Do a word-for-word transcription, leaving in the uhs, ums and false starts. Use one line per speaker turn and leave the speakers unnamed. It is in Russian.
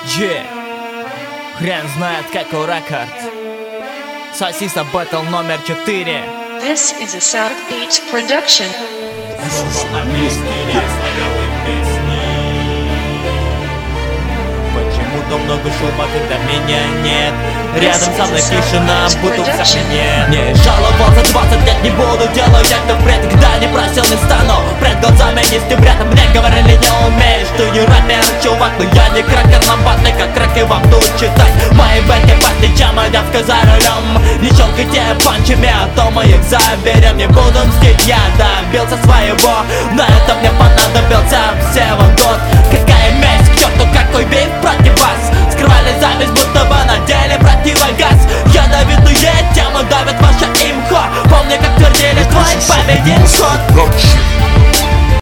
Yeah. Хрен знает какой рекорд. Сосиса Бэтл номер четыре.
This is a South Beats production.
Почему-то много шума, когда меня нет. Рядом со мной тишина, будто в сомнении. Не жаловался двадцать лет, не буду делать это впредь. Когда не просил, не стану пред глазами нести бред. Мне говорили, не умеешь, ты не рэпер, чувак. Но я не кракер, ломбатный, как краки вам тут читать. Мои бэки пахнет, чем девка за рулем. Не щелкайте панчами, а то мы их заберем. Не буду мстить, я добился своего, но это мне понадобится.